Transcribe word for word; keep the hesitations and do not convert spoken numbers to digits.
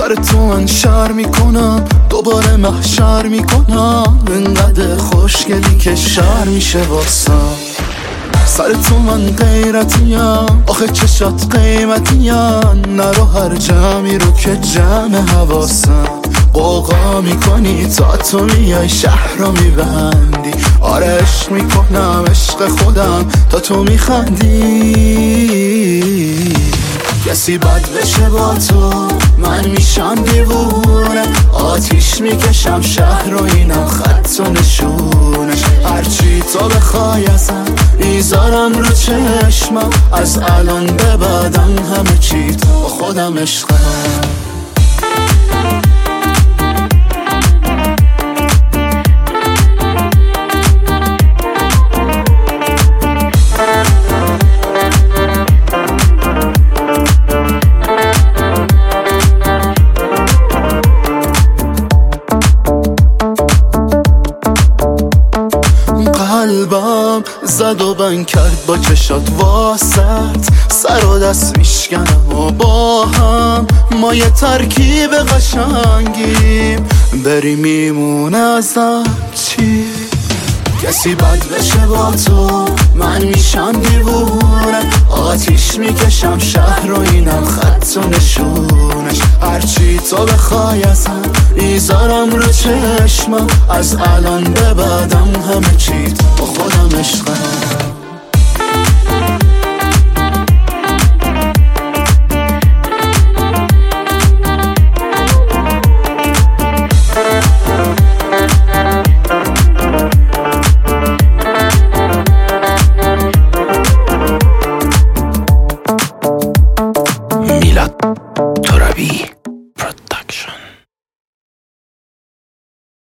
سر تو من شر میکنم، دوباره محشر میکنم، انقدر خوشگلی که شر میشه واسم. سر تو من غیرتیم، آخه چشات قیمتیم، نرو هر جمعی رو که جمع حواسم. قوقا میکنی تا تو میای شهر رو میبندی، آره عشق میکنم عشق خودم تا تو میخندی. کسی بد بشه با تو من میشم دیوونه، آتیش میکشم شهر رو اینم خط و نشونش. هرچی تو بخوای ازم میذارم رو چشمم، از الان به بعدم همه چی تو خودم عشقم. قلبم زد و بند کرد با چشات واسط، سر و دست میشکنم و با هم ما یه ترکیب قشنگیم، بری میمونه ازم چی؟ کسی بد بشه با تو من میشم دیوونه، آتیش میکشم شهر رو اینم خط و نشونش. هرچی تو بخوای ازم میذارم رو چشمم، از الان به بعدم همه چی تو خودم عشقم. میلاد ترابی.